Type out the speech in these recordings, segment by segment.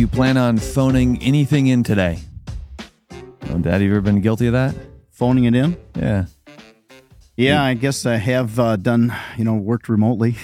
you plan on phoning anything in today? Oh, Dad, have you ever been guilty of that? Phoning it in? Yeah. Yeah, I guess I have done, worked remotely.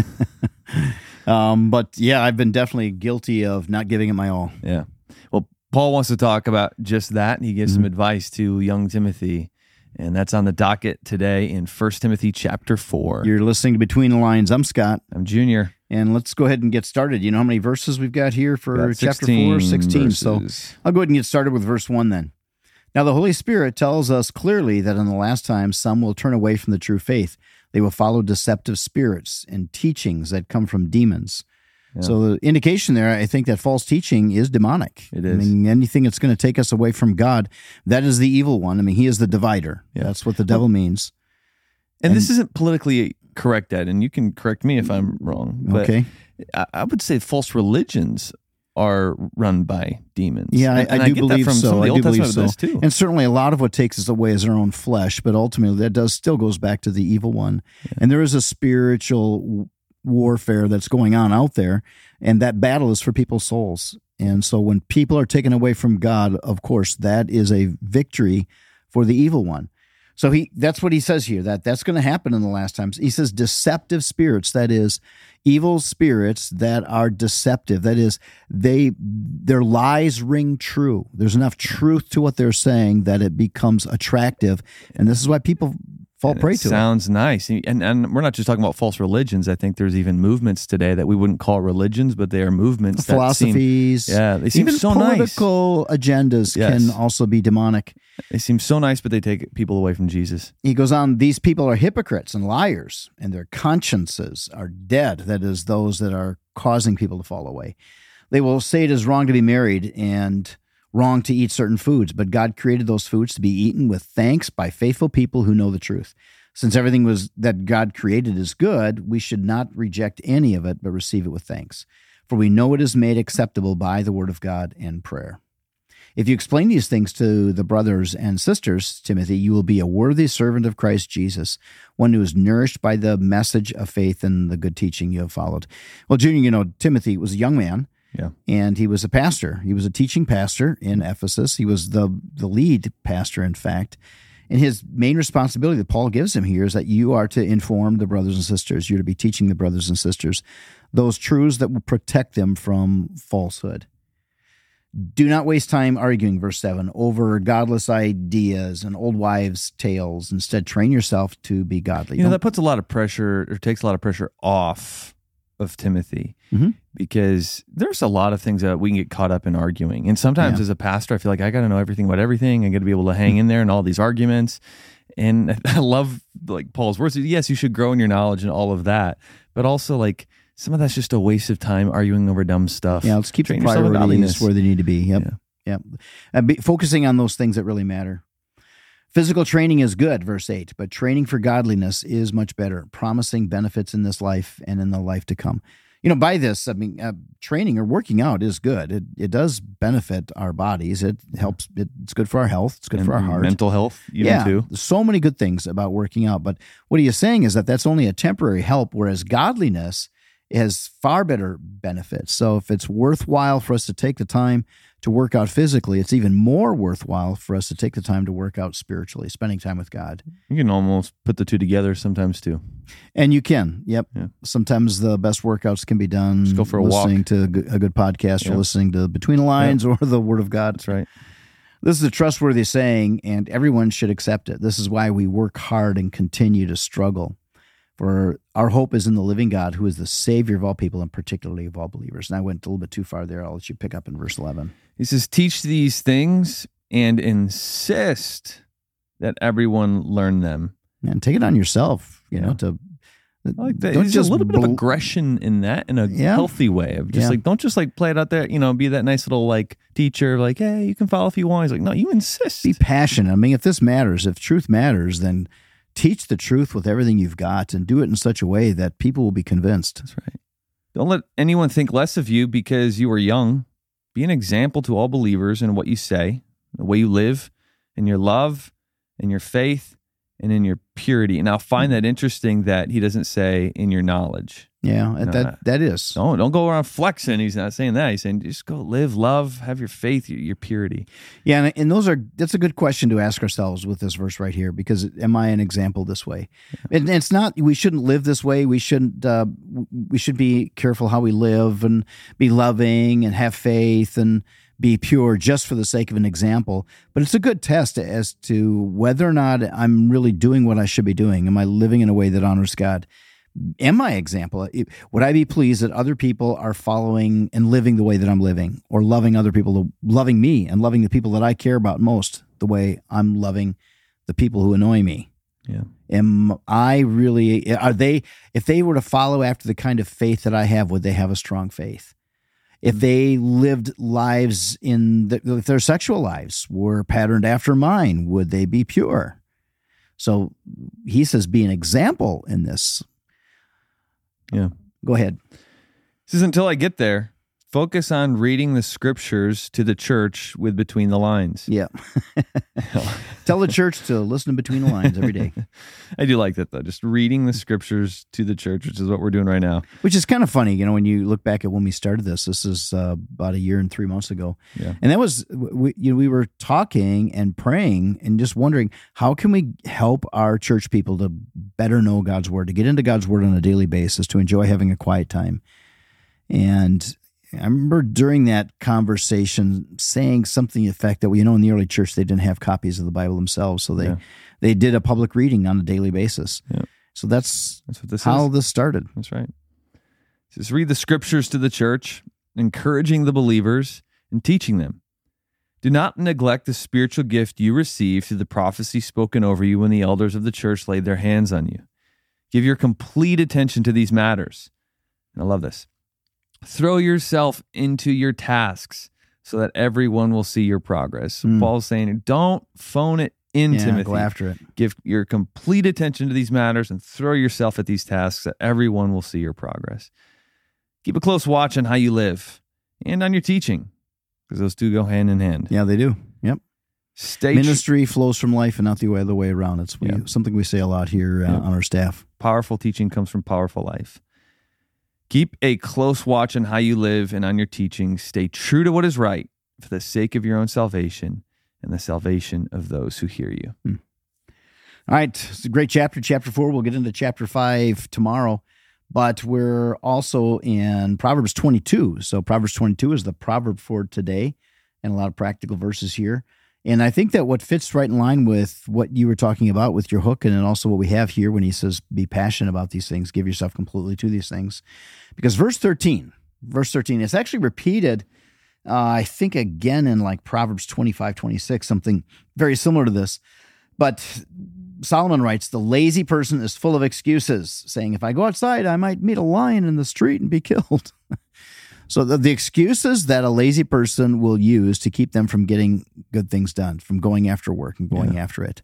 But yeah, I've been definitely guilty of not giving it my all. Yeah. Well, Paul wants to talk about just that, and he gives some advice to young Timothy, and that's on the docket today in 1 Timothy chapter 4. You're listening to Between the Lines. I'm Scott. I'm Junior. And let's go ahead and get started. You know how many verses we've got here for Got chapter 4? 16 16. So verses. I'll go ahead and get started with verse 1 then. Now the Holy Spirit tells us clearly that in the last time some will turn away from the true faith. They will follow deceptive spirits and teachings that come from demons. Yeah. So the indication there, I think that false teaching is demonic. It is. I mean, anything that's going to take us away from God, that is the evil one. I mean, he is the divider. Yeah. That's what the devil means. And this isn't politically correct, Ed, and you can correct me if I'm wrong. But Okay. I would say false religions are run by demons. Yeah, And I do get believe that from so. some of the I Old do believe Testament so. too. And certainly a lot of what takes us away is our own flesh, but ultimately that still goes back to the evil one. Yeah. And there is a spiritual warfare that's going on out there, and that battle is for people's souls. And so when people are taken away from God, of course, that is a victory for the evil one. So that's what he says here, that's going to happen in the last times. He says deceptive spirits, that is, evil spirits that are deceptive. That is, their lies ring true. There's enough truth to what they're saying that it becomes attractive. And this is why people fall prey to it. Sounds nice. And we're not just talking about false religions. I think there's even movements today that we wouldn't call religions, but they are movements. Philosophies. They seem even so nice. Political agendas can also be demonic. They seem so nice, but they take people away from Jesus. He goes on, these people are hypocrites and liars, and their consciences are dead. That is, those that are causing people to fall away. They will say it is wrong to be married and wrong to eat certain foods, but God created those foods to be eaten with thanks by faithful people who know the truth. Since everything that God created is good, we should not reject any of it, but receive it with thanks. For we know it is made acceptable by the word of God and prayer. If you explain these things to the brothers and sisters, Timothy, you will be a worthy servant of Christ Jesus, one who is nourished by the message of faith and the good teaching you have followed. Well, Junior, Timothy was a young man. Yeah. And he was a pastor. He was a teaching pastor in Ephesus. He was the lead pastor, in fact. And his main responsibility that Paul gives him here is that you are to inform the brothers and sisters. You're to be teaching the brothers and sisters those truths that will protect them from falsehood. Do not waste time arguing, verse 7, over godless ideas and old wives' tales. Instead, train yourself to be godly. That puts a lot of pressure, or takes a lot of pressure off of Timothy, because there's a lot of things that we can get caught up in arguing. And sometimes as a pastor, I feel like I got to know everything about everything. I got to be able to hang in there in all these arguments. And I love Paul's words. Yes, you should grow in your knowledge and all of that, but also some of that's just a waste of time arguing over dumb stuff. Yeah, let's keep the priorities where they need to be. Yep. Focusing on those things that really matter. Physical training is good, verse 8, but training for godliness is much better, promising benefits in this life and in the life to come. By this, training or working out is good. It does benefit our bodies. It helps. It's good for our health. It's good for our heart. Mental health, even too. There's so many good things about working out. But what he is saying is that that's only a temporary help, whereas godliness has far better benefits. So if it's worthwhile for us to take the time to work out physically, it's even more worthwhile for us to take the time to work out spiritually, spending time with God. You can almost put the two together sometimes too. And you can, Yeah. Sometimes the best workouts can be done just go for a listening walk. To a good podcast or listening to Between the Lines or the Word of God. That's right. This is a trustworthy saying, and everyone should accept it. This is why we work hard and continue to struggle. For our hope is in the living God, who is the Savior of all people and particularly of all believers. And I went a little bit too far there. I'll let you pick up in verse 11. He says, teach these things and insist that everyone learn them. And take it on yourself, to I like that. Don't There's just a little bit of aggression in that, in a healthy way of just don't just play it out there, be that nice little teacher, hey, you can follow if you want. He's like, no, you insist. Be passionate. I mean, if this matters, if truth matters, then teach the truth with everything you've got and do it in such a way that people will be convinced. That's right. Don't let anyone think less of you because you are young. Be an example to all believers in what you say, the way you live, in your love, in your faith, and in your purity. And I find that interesting that he doesn't say in your knowledge. Yeah, that is. Don't go around flexing. He's not saying that. He's saying just go live, love, have your faith, your purity. Yeah, and that's a good question to ask ourselves with this verse right here, because am I an example this way? Yeah. And it's not, we shouldn't live this way. We shouldn't, we should be careful how we live and be loving and have faith and be pure just for the sake of an example. But it's a good test as to whether or not I'm really doing what I should be doing. Am I living in a way that honors God? Am I example? Would I be pleased that other people are following and living the way that I'm living, or loving other people, loving me and loving the people that I care about most the way I'm loving the people who annoy me? Yeah. Am I really, if they were to follow after the kind of faith that I have, would they have a strong faith? If they lived lives if their sexual lives were patterned after mine, would they be pure? So he says, be an example in this. Yeah. Go ahead. This is until I get there. Focus on reading the scriptures to the church with between the lines. Yeah. Tell the church to listen between the lines every day. I do like that, though. Just reading the scriptures to the church, which is what we're doing right now. Which is kind of funny, when you look back at when we started this. This is about a year and 3 months ago. Yeah. And that was, we were talking and praying and just wondering, how can we help our church people to better know God's word, to get into God's word on a daily basis, to enjoy having a quiet time. And I remember during that conversation saying something to the effect that, in the early church, they didn't have copies of the Bible themselves. So they did a public reading on a daily basis. Yeah. So that's what how this started. That's right. Just read the scriptures to the church, encouraging the believers and teaching them. Do not neglect the spiritual gift you received through the prophecy spoken over you when the elders of the church laid their hands on you. Give your complete attention to these matters. And I love this. Throw yourself into your tasks so that everyone will see your progress. So Paul's saying, don't phone it in, Timothy. Go after it. Give your complete attention to these matters and throw yourself at these tasks that everyone will see your progress. Keep a close watch on how you live and on your teaching, because those two go hand in hand. Yeah, they do. Yep. Ministry flows from life and not the other way around. It's something we say a lot here on our staff. Powerful teaching comes from powerful life. Keep a close watch on how you live and on your teaching. Stay true to what is right for the sake of your own salvation and the salvation of those who hear you. All right. It's a great chapter, chapter 4. We'll get into chapter 5 tomorrow, but we're also in Proverbs 22. So Proverbs 22 is the proverb for today, and a lot of practical verses here. And I think that what fits right in line with what you were talking about with your hook, and then also what we have here when he says, be passionate about these things, give yourself completely to these things. Because verse 13, it's actually repeated, I think again in like Proverbs 25, 26, something very similar to this. But Solomon writes, the lazy person is full of excuses, saying, if I go outside, I might meet a lion in the street and be killed. So the excuses that a lazy person will use to keep them from getting good things done, from going after work and going after it.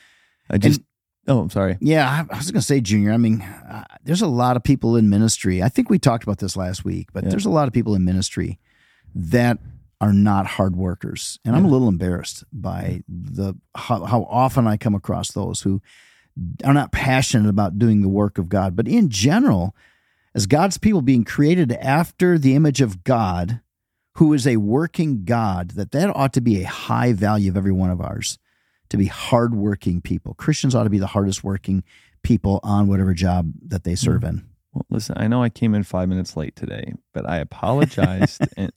I'm sorry. Yeah, I was going to say, Junior, there's a lot of people in ministry. I think we talked about this last week, but there's a lot of people in ministry that are not hard workers. And I'm a little embarrassed by how often I come across those who are not passionate about doing the work of God. But in general, as God's people being created after the image of God, who is a working God, that ought to be a high value of every one of ours, to be hardworking people. Christians ought to be the hardest working people on whatever job that they serve in. Well, listen, I know I came in 5 minutes late today, but I apologized.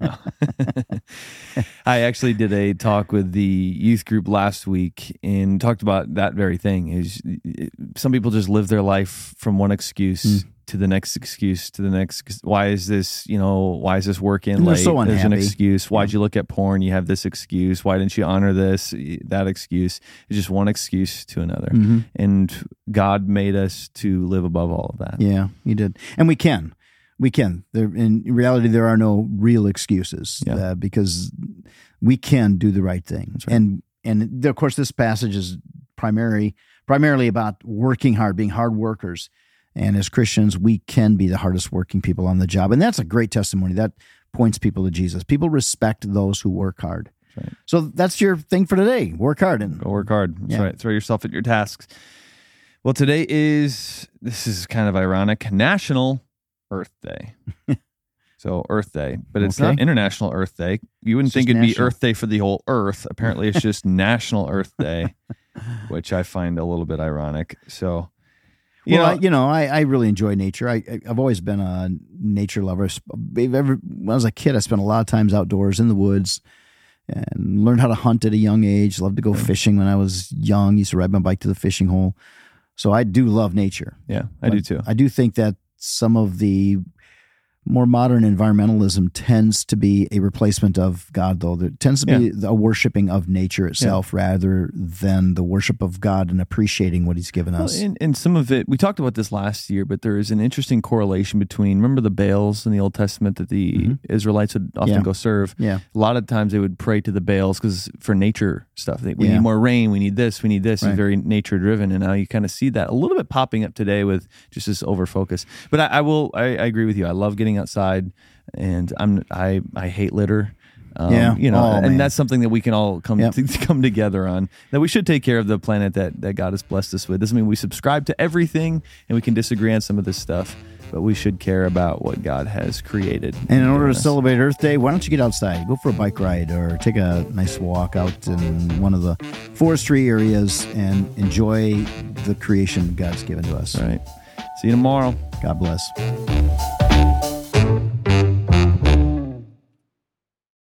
I actually did a talk with the youth group last week and talked about that very thing. Is some people just live their life from one excuse to the next excuse to the next. Why is this work in late? So There's an excuse. Why'd you look at porn? You have this excuse. Why didn't you honor this? That excuse. It's just one excuse to another. Mm-hmm. And God made us to live above all of that. Yeah, he did. And we can. In reality, there are no real excuses because we can do the right thing. Right. And of course, this passage is primarily about working hard, being hard workers. And as Christians, we can be the hardest working people on the job. And that's a great testimony. That points people to Jesus. People respect those who work hard. Right. So that's your thing for today. Work hard. Go work hard. That's right. Throw yourself at your tasks. Well, today this is kind of ironic, National Earth Day. So Earth Day, but it's not International Earth Day. You wouldn't think it'd be Earth Day for the whole Earth. Apparently, it's just National Earth Day, which I find a little bit ironic. So, I really enjoy nature. I've always been a nature lover. When I was a kid, I spent a lot of times outdoors in the woods and learned how to hunt at a young age. Loved to go fishing when I was young. Used to ride my bike to the fishing hole. So I do love nature. Yeah, I do too. I do think that some of the more modern environmentalism tends to be a replacement of God, though. There tends to be a worshiping of nature itself rather than the worship of God and appreciating what he's given us. And some of it, we talked about this last year, but there is an interesting correlation between, remember the Baals in the Old Testament that the Israelites would often go serve? Yeah. A lot of times they would pray to the Baals because for nature stuff. We need more rain, we need this. Right. It's very nature driven. And now you kind of see that a little bit popping up today with just this over focus. But I agree with you. I love getting outside, and I hate litter. And that's something that we can all come together on. That we should take care of the planet that God has blessed us with. Doesn't mean we subscribe to everything, and we can disagree on some of this stuff, but we should care about what God has created. And in order to celebrate Earth Day, why don't you get outside, go for a bike ride, or take a nice walk out in one of the forestry areas and enjoy the creation God's given to us. All right. See you tomorrow. God bless.